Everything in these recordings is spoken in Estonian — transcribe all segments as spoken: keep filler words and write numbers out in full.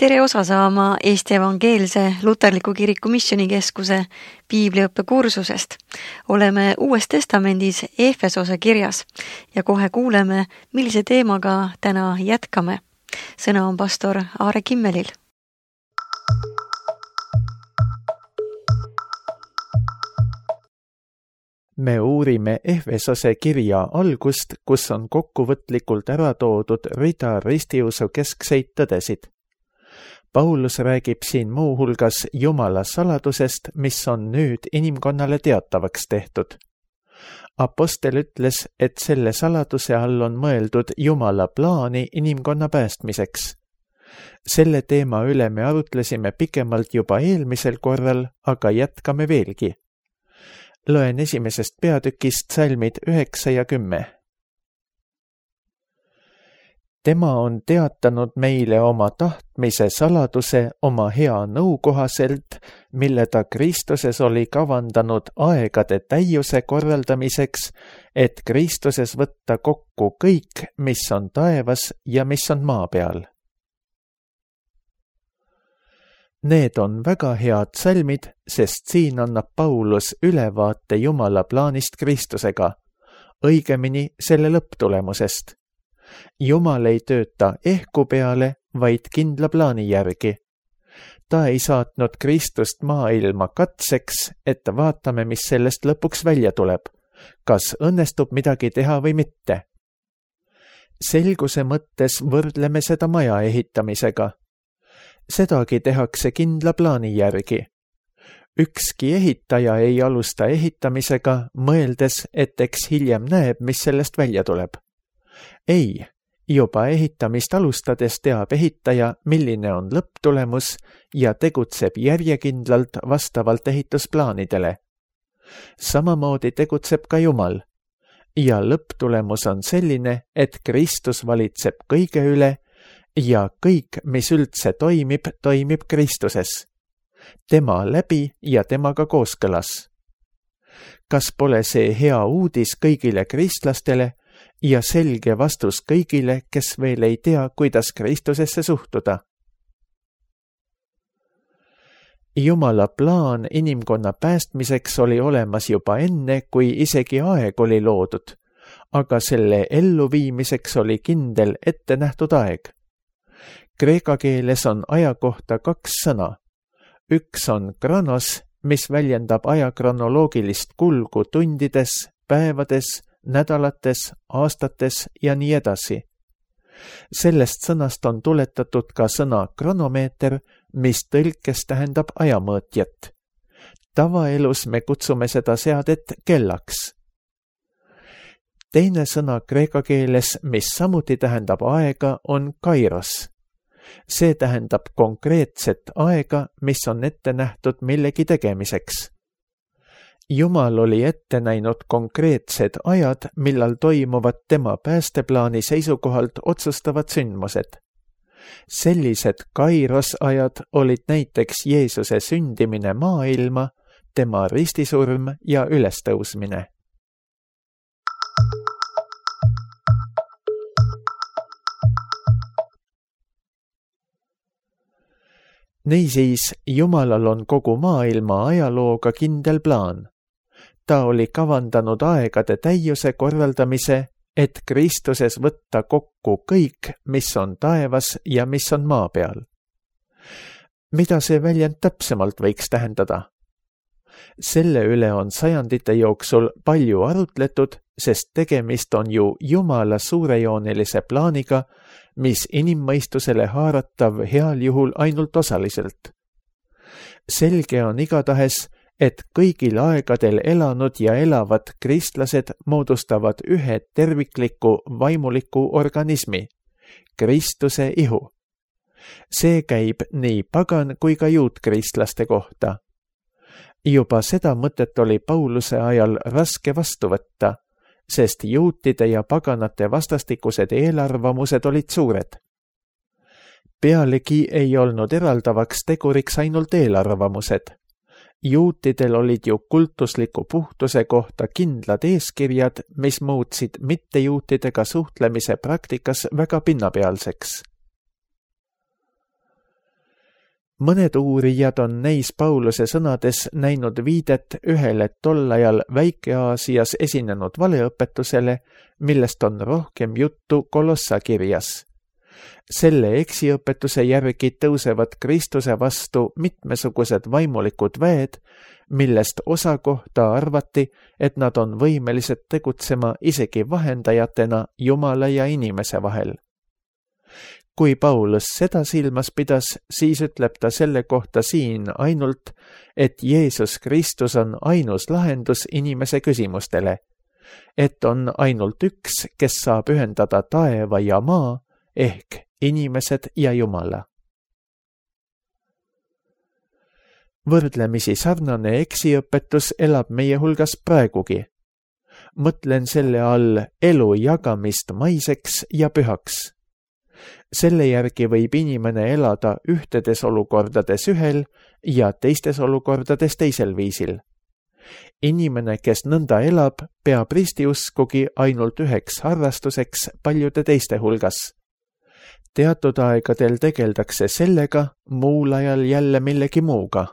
Tere osa saama Eesti Evangeelse Luterliku Kiriku Missioonikeskuse piibliõppe kursusest. Oleme Uues Testamendis Efesose kirjas ja kohe kuuleme, millise teemaga täna jätkame. Sõna on pastor Aare Kimmelil. Me uurime Efesose kirja algust, kus on kokkuvõtlikult ära toodud rida ristiusu keskseid tõdesid. Paulus räägib siin muu hulgas Jumala saladusest, mis on nüüd inimkonnale teatavaks tehtud. Apostel ütles, et selle saladuse all on mõeldud Jumala plaani inimkonna päästmiseks. Selle teema üle me arutlesime pikemalt juba eelmisel korral, aga jätkame veelgi. Loen esimesest peatükist salmid üheksa ja kümme. Tema on teatanud meile oma tahtmise saladuse oma hea nõu kohaselt, mille ta Kristuses oli kavandanud aegade täiuse korraldamiseks, et Kristuses võtta kokku kõik, mis on taevas ja mis on maa peal. Need on väga head salmid, sest siin annab Paulus ülevaate Jumala plaanist Kristusega, õigemini selle lõpptulemusest. Jumal ei tööta ehku peale, vaid kindla plaani järgi. Ta ei saatnud Kristust maailma katseks, et vaatame, mis sellest lõpuks välja tuleb, kas õnnestub midagi teha või mitte. Selguse mõttes võrdleme seda maja ehitamisega. Sedagi tehakse kindla plaani järgi. Ükski ehitaja ei alusta ehitamisega, mõeldes, et eks hiljem näeb, mis sellest välja tuleb. Ei, juba ehitamist alustades teab ehitaja, milline on lõpptulemus ja tegutseb järjekindlalt vastavalt ehitusplaanidele. Samamoodi tegutseb ka Jumal. Ja lõpptulemus on selline, et Kristus valitseb kõige üle ja kõik, mis üldse toimib, toimib Kristuses. Tema läbi ja temaga kooskõlas. Kas pole see hea uudis kõigile kristlastele ja selge vastus kõigile, kes veel ei tea, kuidas Kristusesse suhtuda? Jumala plaan inimkonna päästmiseks oli olemas juba enne, kui isegi aeg oli loodud, aga selle elluviimiseks oli kindel ette nähtud aeg. Kreeka keeles on aja kohta kaks sõna. Üks on kranos, mis väljendab aja kronoloogilist kulgu tundides, päevades, nädalates, aastates ja nii edasi. Sellest sõnast on tuletatud ka sõna kronomeeter, mis tõlkes tähendab ajamõõtjat. Tavaelus me kutsume seda seadet kellaks. Teine sõna kreeka keeles, mis samuti tähendab aega, on kairos. See tähendab konkreetset aega, mis on ette nähtud millegi tegemiseks. Jumal oli ette näinud konkreetsed ajad, millal toimuvad tema päästeplaani seisukohalt otsustavad sündmused. Sellised kairosajad olid näiteks Jeesuse sündimine maailma, tema ristisurm ja ülestõusmine. Niisiis, Jumalal on kogu maailma ajalooga kindel plaan. Ta oli kavandanud aegade täiuse korraldamise, et Kristuses võtta kokku kõik, mis on taevas ja mis on maa peal. Mida see väljend täpsemalt võiks tähendada? Selle üle on sajandite jooksul palju arutletud, sest tegemist on ju Jumala suurejoonelise plaaniga, mis inimmõistusele haaratav heal juhul ainult osaliselt. Selge on igatahes, et kõigil aegadel elanud ja elavad kristlased moodustavad ühe tervikliku vaimuliku organismi, Kristuse ihu. See käib nii pagan kui ka juutkristlaste kohta. Juba seda mõtet oli Pauluse ajal raske vastu võtta, sest juutide ja paganate vastastikused eelarvamused olid suured. Pealegi ei olnud eraldavaks teguriks ainult eelarvamused. Juutidel olid ju kultusliku puhtuse kohta kindlad eeskirjad, mis muutsid mittejuutidega suhtlemise praktikas väga pinnapealseks. mõned uurijad on neis Pauluse sõnades näinud viidet ühele tol ajal Väike-Aasias esinenud valeõpetusele, millest on rohkem juttu Kolossa kirjas. Selle eksiõpetuse järgi tõusevad Kristuse vastu mitmesugused vaimulikud väed, millest osa kohta arvati, et nad on võimelised tegutsema isegi vahendajatena Jumala ja inimese vahel. Kui Paulus seda silmas pidas, siis ütleb ta selle kohta siin ainult, et Jeesus Kristus on ainus lahendus inimese küsimustele, et on ainult üks, kes saab ühendada taeva ja maa, ehk inimesed ja Jumala. Võrdlemisi sarnane eksiõpetus elab meie hulgas praegugi. Mõtlen selle all elu jagamist maiseks ja pühaks. Selle järgi võib inimene elada ühtedes olukordades ühel ja teistes olukordades teisel viisil. Inimene, kes nõnda elab, peab ristiuskugi ainult üheks harrastuseks paljude teiste hulgas. Teatud aegadel tegeldakse sellega, muul ajal jälle millegi muuga.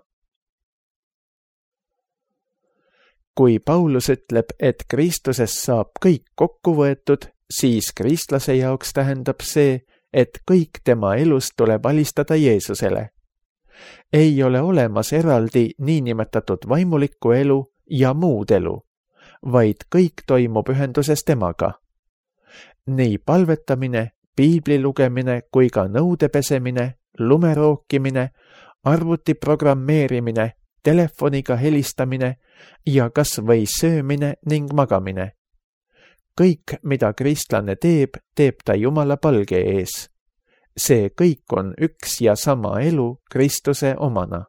Kui Paulus ütleb, et Kristuses saab kõik kokku võetud, siis kristlase jaoks tähendab see, et kõik tema elust tuleb alistada Jeesusele. Ei ole olemas eraldi niinimetatud vaimulikku elu ja muud elu, vaid kõik toimub ühenduses temaga. Nii palvetamine, piibli lugemine kui ka nõude pesemine, lumerookimine, arvuti programmeerimine, telefoniga helistamine ja kas või söömine ning magamine. Kõik, mida kristlane teeb, teeb ta Jumala palge ees. See kõik on üks ja sama elu Kristuse omana.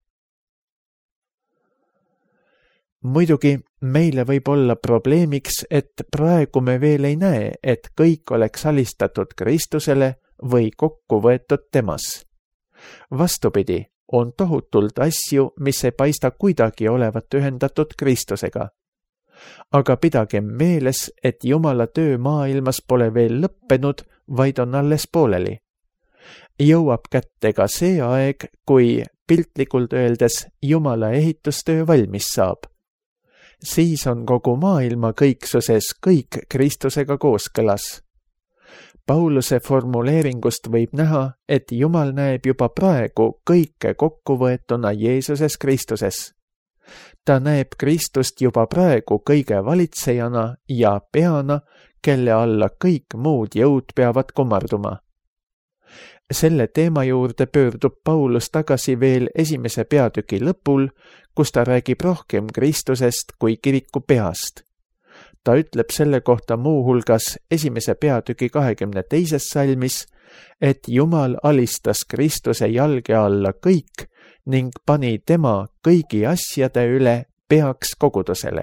Muidugi meile võib olla probleemiks, et praegu me veel ei näe, et kõik oleks alistatud Kristusele või kokku võetud temas. Vastupidi, on tohutult asju, mis ei paista kuidagi olevat ühendatud Kristusega. Aga pidagem meeles, et Jumala töö maailmas pole veel lõppenud, vaid on alles pooleli. Jõuab kätte ka see aeg, kui piltlikult öeldes Jumala ehitustöö valmis saab. Siis on kogu maailma kõiksuses kõik Kristusega kooskõlas. Pauluse formuleeringust võib näha, et Jumal näeb juba praegu kõike kokkuvõetuna Jeesuses Kristuses. Ta näeb Kristust juba praegu kõige valitsejana ja peana, kelle alla kõik muud jõud peavad kummarduma. Selle teema juurde pöördub Paulus tagasi veel esimese peatüki lõpul, kus ta räägib rohkem Kristusest kui kiriku peast. Ta ütleb selle kohta muu hulgas esimese peatüki kahekümne teises salmis, et Jumal alistas Kristuse jalge alla kõik ning pani tema kõigi asjade üle peaks kogudusele.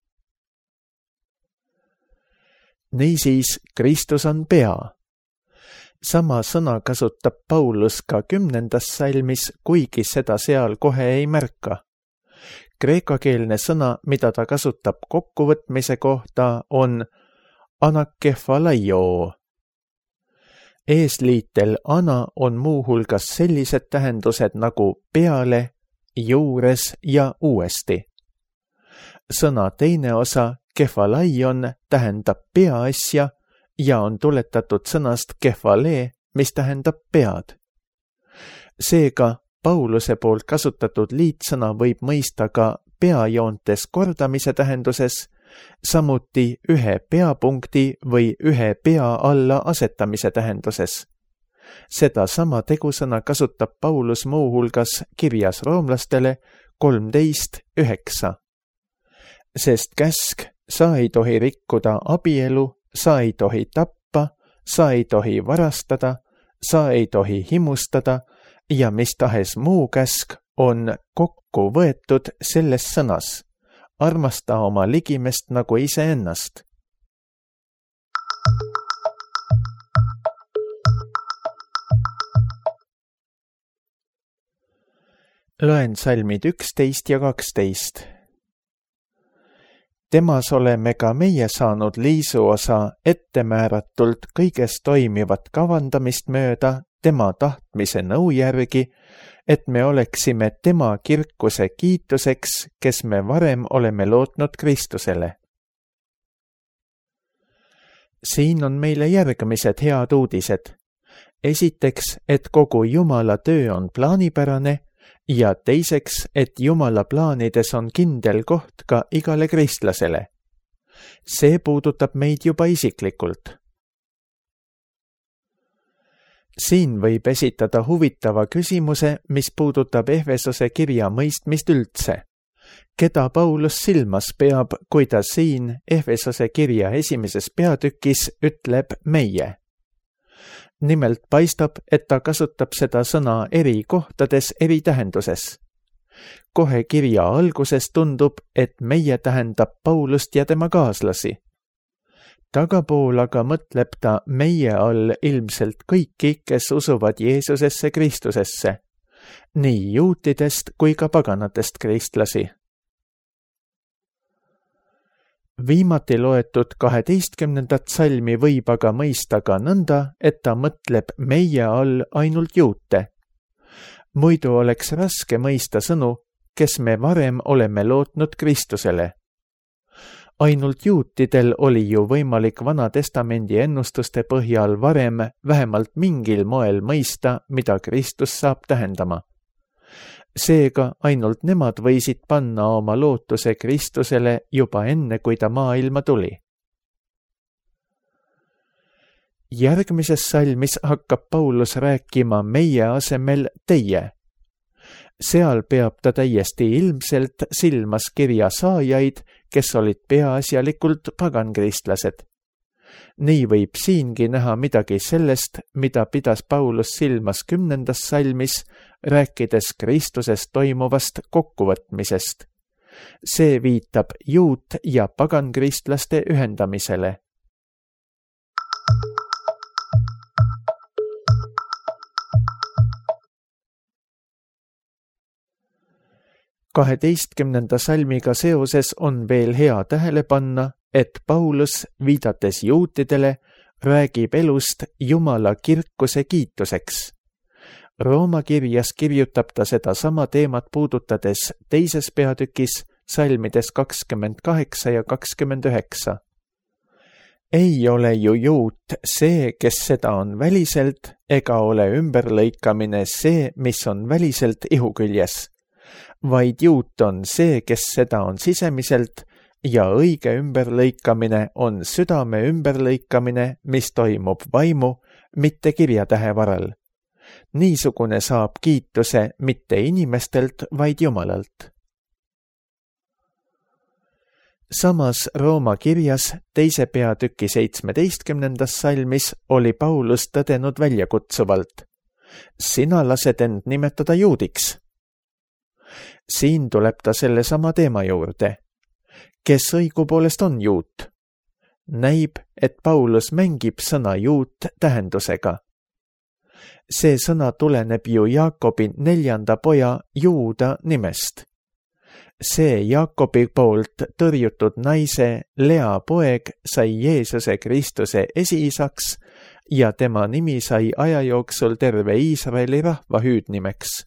Niisiis, Kristus on pea. Sama sõna kasutab Paulus ka kümnendas salmis, kuigi seda seal kohe ei märka. Kreekakeelne sõna, mida ta kasutab kokkuvõtmise kohta, on anakefalaio. Eesliitel ana on muu hulgas sellised tähendused nagu peale, juures ja uuesti. Sõna teine osa, kefalaion, tähendab peaasja ja on tuletatud sõnast kefale, mis tähendab pead. Seega, Pauluse poolt kasutatud liitsõna võib mõista ka peajoontes kordamise tähenduses, samuti ühe peapunkti või ühe pea alla asetamise tähenduses. Seda sama tegusõna kasutab Paulus muu hulgas kirjas roomlastele kolmteist üheksa. Sest käsk, sa ei tohi rikkuda abielu, sa ei tohi tappa, sa ei tohi varastada, sa ei tohi himustada ja mis tahes muu käsk on kokku võetud selles sõnas. Armasta oma ligimest nagu iseennast. Loen salmid üksteist ja kaksteist. Temas oleme ka meie saanud liisuosa ettemääratult kõiges toimivat kavandamist mööda tema tahtmise nõu järgi, et me oleksime tema kirkuse kiituseks, kes me varem oleme lootnud Kristusele. Siin on meile järgmised head uudised. Esiteks, et kogu Jumala töö on plaanipärane ja teiseks, et Jumala plaanides on kindel koht ka igale kristlasele. See puudutab meid juba isiklikult. Siin võib esitada huvitava küsimuse, mis puudutab Efesose kirja mõistmist üldse. Keda Paulus silmas peab, kui ta siin Efesose kirja esimeses peatükis ütleb meie? Nimelt paistab, et ta kasutab seda sõna eri kohtades eri tähenduses. Kohe kirja alguses tundub, et meie tähendab Paulust ja tema kaaslasi. Tagapool aga mõtleb ta meie all ilmselt kõiki, kes usuvad Jeesusesse Kristusesse, nii juutidest kui ka paganatest kristlasi. Viimati loetud kaheteistkümnendat salmi võib aga mõista ka nõnda, et ta mõtleb meie all ainult juute. Muidu oleks raske mõista sõnu, kes me varem oleme lootnud Kristusele. Ainult juutidel oli ju võimalik Vana Testamendi ennustuste põhjal varem vähemalt mingil moel mõista, mida Kristus saab tähendama. Seega ainult nemad võisid panna oma lootuse Kristusele juba enne, kui ta maailma tuli. Järgmises salmis hakkab Paulus rääkima meie asemel teie. Seal peab ta täiesti ilmselt silmas kirja saajaid, kes olid peaasjalikult pagankristlased. Nii võib siingi näha midagi sellest, mida pidas Paulus silmas kümnendas salmis, rääkides Kristuses toimuvast kokkuvõtmisest. See viitab juut- ja pagankristlaste ühendamisele. kaheteistkümnenda salmiga seoses on veel hea tähele panna, et Paulus, viidates juutidele, räägib elust Jumala kirkuse kiituseks. Rooma kirjas kirjutab ta seda sama teemat puudutades teises peatükis salmides kakskümmend kaheksa ja kakskümmend üheksa. Ei ole ju juut see, kes seda on väliselt, ega ole ümberlõikamine see, mis on väliselt ihuküljes. Vaid juut on see, kes seda on sisemiselt, ja õige ümberlõikamine on südame ümberlõikamine, mis toimub vaimu, mitte kirjatähe varal. Niisugune saab kiituse mitte inimestelt, vaid Jumalalt. Samas Rooma kirjas teise peatüki seitsmeteistkümnendas salmis oli Paulus tõdenud väljakutsuvalt. Sina lased end nimetada juudiks. Siin tuleb ta selle sama teema juurde. Kes õigupoolest on juut? Näib, et Paulus mängib sõna juut tähendusega. See sõna tuleneb ju Jaakobi neljanda poja Juuda nimest. See Jaakobi poolt tõrjutud naise Lea poeg sai Jeesuse Kristuse esiisaks ja tema nimi sai aja jooksul terve Iisraeli rahva hüüdnimeks.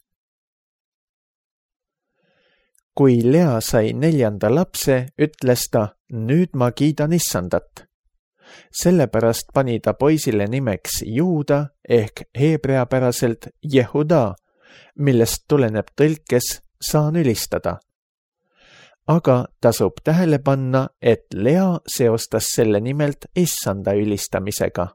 Kui Lea sai neljanda lapse, ütles ta, nüüd ma kiidan Issandat. Sellepärast pani ta poisile nimeks Juuda ehk heebreapäraselt Jehuda, millest tuleneb tõlkes saan ülistada. Aga tasub tähele panna, et Lea seostas selle nimelt Issanda ülistamisega.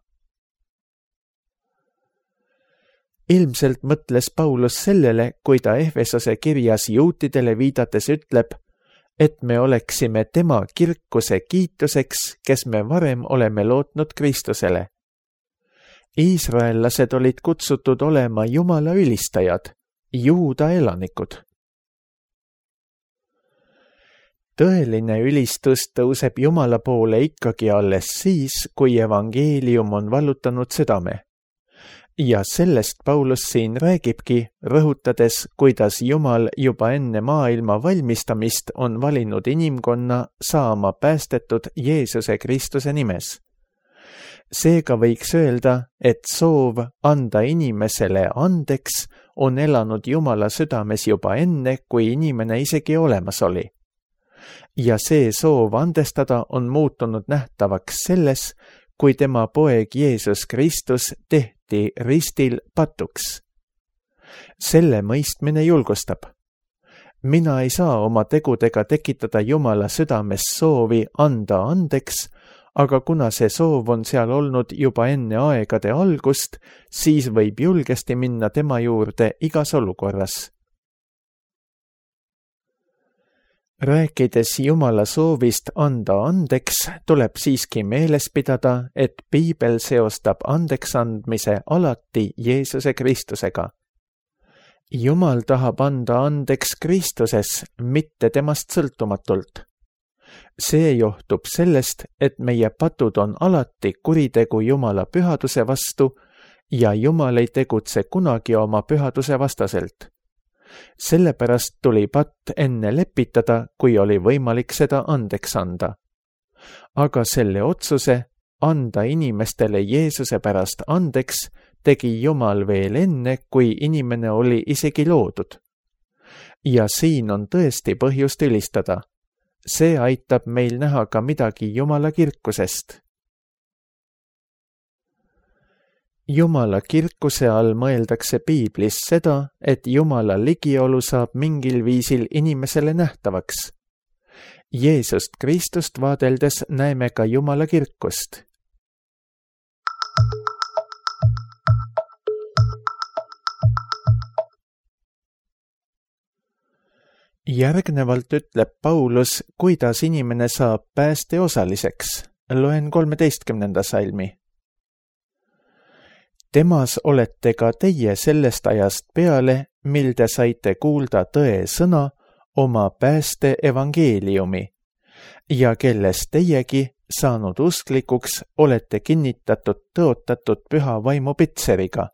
Ilmselt mõtles Paulus sellele, kui ta Efesose kirjas juutidele viidates ütleb, et me oleksime tema kirkuse kiituseks, kes me varem oleme lootnud Kristusele. Iisraellased olid kutsutud olema Jumala ülistajad, Juuda elanikud. Tõeline ülistus tõuseb Jumala poole ikkagi alles siis, kui evangeelium on vallutanud südame. Ja sellest Paulus siin räägibki, rõhutades, kuidas Jumal juba enne maailma valmistamist on valinud inimkonna saama päästetud Jeesuse Kristuse nimes. Seega võiks öelda, et soov anda inimesele andeks on elanud Jumala südames juba enne, kui inimene isegi olemas oli. Ja see soov andestada on muutunud nähtavaks selles, kui tema poeg Jeesus Kristus tehti ristil patuks. Selle mõistmine julgustab. Mina ei saa oma tegudega tekitada Jumala südames soovi anda andeks, aga kuna see soov on seal olnud juba enne aegade algust, siis võib julgesti minna tema juurde igas olukorras. Rääkides Jumala soovist anda andeks, tuleb siiski meeles pidada, et Piibel seostab andeks andmise alati Jeesuse Kristusega. Jumal tahab anda andeks Kristuses, mitte temast sõltumatult. See johtub sellest, et meie patud on alati kuritegu Jumala pühaduse vastu ja Jumal ei tegutse kunagi oma pühaduse vastaselt. Sellepärast tuli patt enne lepitada, kui oli võimalik seda andeks anda. Aga selle otsuse anda inimestele Jeesuse pärast andeks tegi Jumal veel enne, kui inimene oli isegi loodud. Ja siin on tõesti põhjust ülistada. See aitab meil näha ka midagi Jumala kirkusest. Jumala kirkuse all mõeldakse Piiblis seda, et Jumala ligiolu saab mingil viisil inimesele nähtavaks. Jeesust Kristust vaadeldes näeme ka Jumala kirkust. Järgnevalt ütleb Paulus, kuidas inimene saab pääste osaliseks. Loen kolmeteistkümnenda salmi. Temas olete ka teie sellest ajast peale, mil te saite kuulda tõe sõna oma pääste evangeeliumi ja kellest teiegi saanud usklikuks olete kinnitatud tõotatud püha vaimu pitseriga.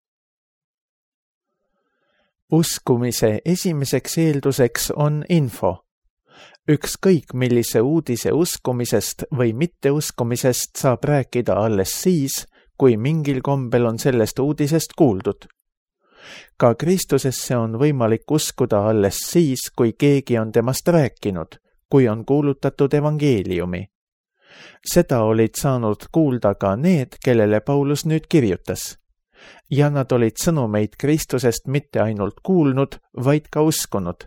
Uskumise esimeseks eelduseks on info. Ükskõik millise uudise uskumisest või mitteuskumisest saab rääkida alles siis, kui mingil kombel on sellest uudisest kuuldud. Ka Kristusesse on võimalik uskuda alles siis, kui keegi on temast rääkinud, kui on kuulutatud evangeeliumi. Seda olid saanud kuulda ka need, kellele Paulus nüüd kirjutas. Ja nad olid sõnumeid Kristusest mitte ainult kuulnud, vaid ka uskunud.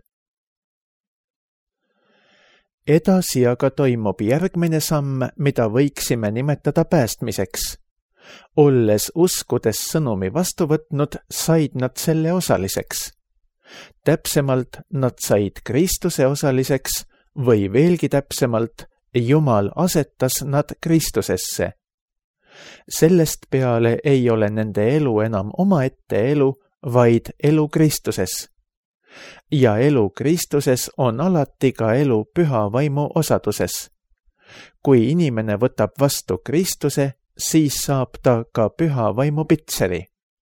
Edasi aga toimub järgmine samm, mida võiksime nimetada päästmiseks. Olles uskudes sõnumi vastu võtnud, said nad selle osaliseks. Täpsemalt nad said Kristuse osaliseks või veelgi täpsemalt, Jumal asetas nad Kristusesse. Sellest peale ei ole nende elu enam omaette elu, vaid elu Kristuses. Ja elu Kristuses on alati ka elu püha vaimu osaduses. Kui inimene võtab vastu Kristuse, siis saab ta ka püha vaimu pitseri.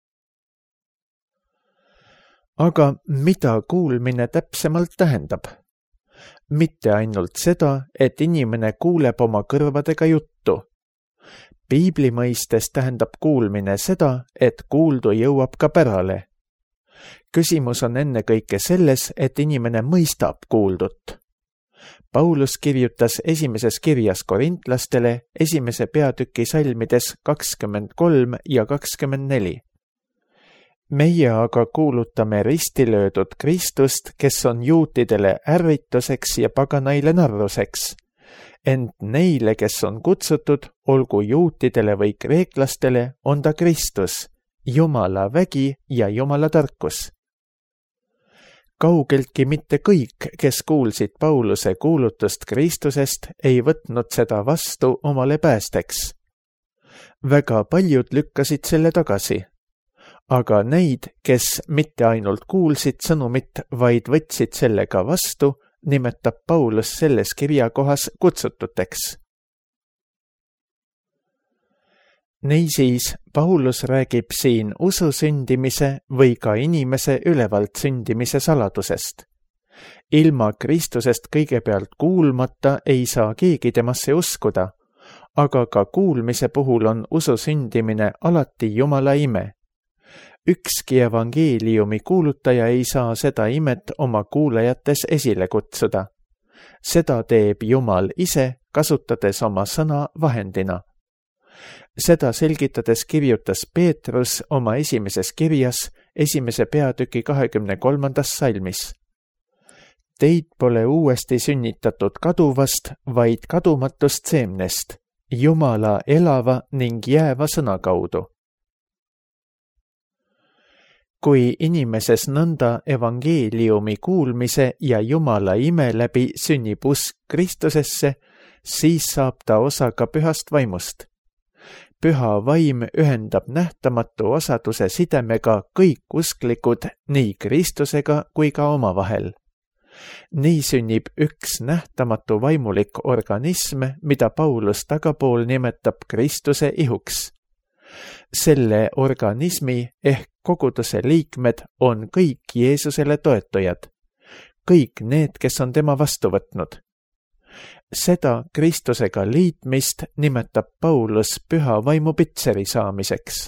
Aga mida kuulmine täpsemalt tähendab? Mitte ainult seda, et inimene kuuleb oma kõrvadega juttu. Piibli mõistes tähendab kuulmine seda, et kuuldu jõuab ka pärale. Küsimus on ennekõike selles, et inimene mõistab kuuldut. Paulus kirjutas esimeses kirjas korintlastele esimese peatüki salmides kakskümmend kolm ja kakskümmend neli. Meie aga kuulutame ristilöödud Kristust, kes on juutidele ärrituseks ja paganaile narruseks. Ent neile, kes on kutsutud, olgu juutidele või kreeklastele, on ta Kristus, Jumala vägi ja Jumala tarkus. Kaugeltki mitte kõik, kes kuulsid Pauluse kuulutust Kristusest, ei võtnud seda vastu omale päästeks. Väga paljud lükkasid selle tagasi. Aga neid, kes mitte ainult kuulsid sõnumit, vaid võtsid selle ka vastu, nimetab Paulus selles kirjakohas kutsututeks. Niisiis, Paulus räägib siin usu sündimise või ka inimese ülevalt sündimise saladusest. Ilma Kristusest kõigepealt kuulmata ei saa keegi temasse uskuda, aga ka kuulmise puhul on usu sündimine alati Jumala ime. Ükski evangeeliumi kuulutaja ei saa seda imet oma kuulajates esile kutsuda. Seda teeb Jumal ise, kasutades oma sõna vahendina. Seda selgitades kirjutas Peetrus oma esimeses kirjas esimese peatüki kahekümne kolmandas salmis. Teid pole uuesti sünnitatud kaduvast, vaid kadumatust seemnest, Jumala elava ning jääva sõna kaudu. Kui inimeses nõnda evangeeliumi kuulmise ja Jumala ime läbi sünnib usk Kristusesse, siis saab ta osa ka pühast vaimust. Püha vaim ühendab nähtamatu osaduse sidemega kõik usklikud nii Kristusega kui ka omavahel. Nii sünnib üks nähtamatu vaimulik organism, mida Paulus tagapool nimetab Kristuse ihuks. Selle organismi ehk koguduse liikmed on kõik Jeesusele toetujad, kõik need, kes on tema vastu võtnud. Seda Kristusega liitmist nimetab Paulus püha vaimu pitseri saamiseks.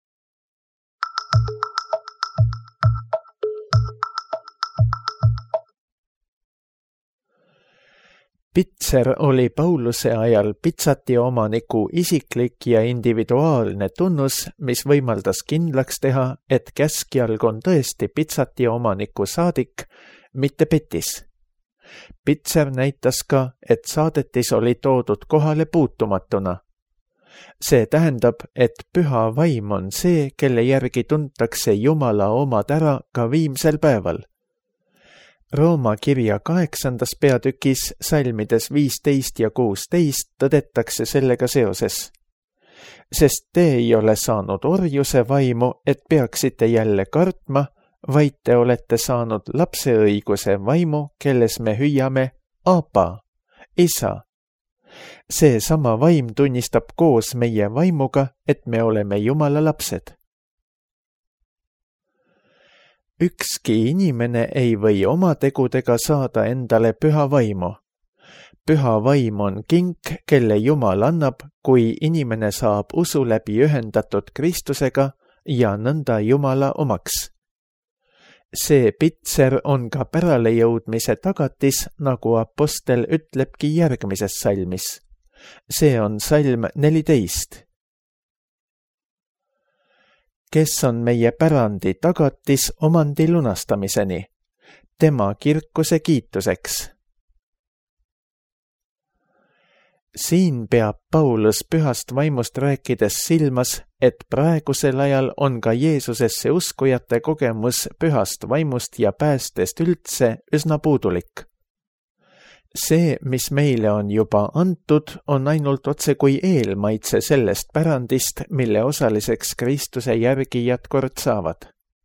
Pitser oli Pauluse ajal pitsati omaniku isiklik ja individuaalne tunnus, mis võimaldas kindlaks teha, et käskjalg on tõesti pitsati omaniku saadik, mitte petis. Pitser näitas ka, et saadetis oli toodud kohale puutumatuna. See tähendab, et püha vaim on see, kelle järgi tuntakse Jumala omad ära ka viimsel päeval. Rooma kirja kaheksandas peatükis salmides viisteist ja kuusteist tõdetakse sellega seoses. Sest te ei ole saanud orjuse vaimu, et peaksite jälle kartma, vaid te olete saanud lapseõiguse vaimu, kelles me hüüame Aba, isa. See sama vaim tunnistab koos meie vaimuga, et me oleme Jumala lapsed. Ükski inimene ei või oma tegudega saada endale püha vaimu. Püha vaim on kink, kelle Jumal annab, kui inimene saab usu läbi ühendatud Kristusega ja nõnda Jumala omaks. See pitser on ka päralejõudmise tagatis, nagu apostel ütlebki järgmises salmis. See on salm neliteist. Kes on meie pärandi tagatis omandi lunastamiseni, tema kirkuse kiituseks. Siin peab Paulus pühast vaimust rääkides silmas, et praegusel ajal on ka Jeesusesse uskujate kogemus pühast vaimust ja päästest üldse üsna puudulik. See, mis meile on juba antud, on ainult otse kui eelmaitse sellest pärandist, mille osaliseks Kristuse järgijad kord saavad.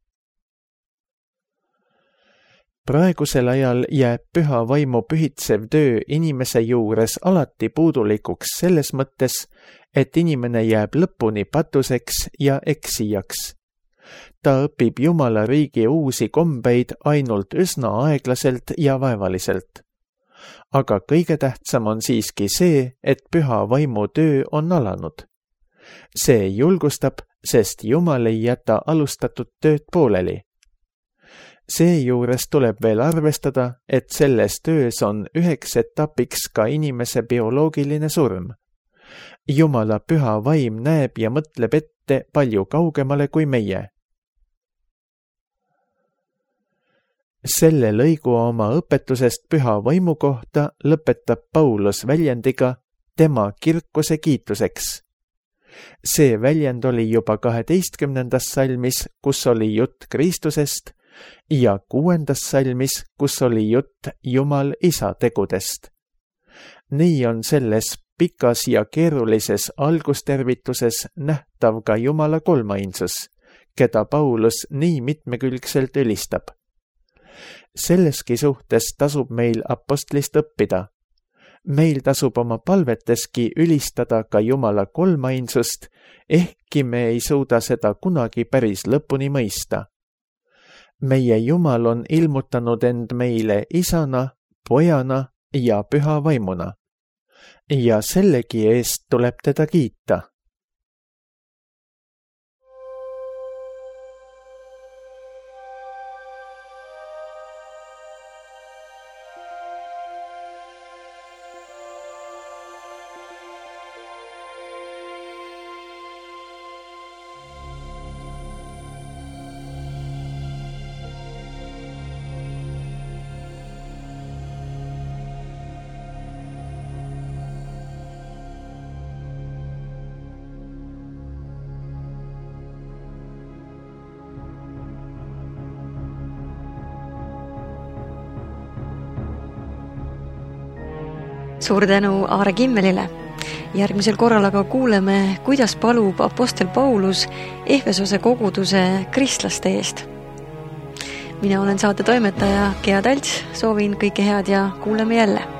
Praegusel ajal jääb püha vaimu pühitsev töö inimese juures alati puudulikuks selles mõttes, et inimene jääb lõpuni patuseks ja eksijaks. Ta õpib Jumala riigi uusi kombeid ainult üsna aeglaselt ja vaevaliselt. Aga kõige tähtsam on siiski see, et püha vaimu töö on alanud. See julgustab, sest Jumal ei jäta alustatud tööd pooleli. Seejuures tuleb veel arvestada, et selles töös on üheks etapiks ka inimese bioloogiline surm. Jumala püha vaim näeb ja mõtleb ette palju kaugemale kui meie. Selle lõigu oma õpetusest püha vaimu kohta lõpetab Paulus väljendiga tema kirkuse kiituseks. See väljend oli juba kaheteistkümnendas salmis, kus oli jutt Kristusest, ja kuuendas salmis, kus oli jutt Jumal isa tegudest. Nii on selles pikas ja keerulises algustervituses nähtav ka Jumala kolmainsus, keda Paulus nii mitmekülgselt ülistab. Selleski suhtes tasub meil apostlist õppida. Meil tasub oma palveteski ülistada ka Jumala kolmainsust, ehkki me ei suuda seda kunagi päris lõpuni mõista. Meie Jumal on ilmutanud end meile isana, pojana ja püha vaimuna. ja sellegi eest tuleb teda kiita. Suur tänu Aare Kimmelile. Järgmisel korral aga kuuleme, kuidas palub apostel Paulus Efesose koguduse kristlaste eest. Mina olen saate toimetaja Gea Talts, soovin kõike head ja kuuleme jälle.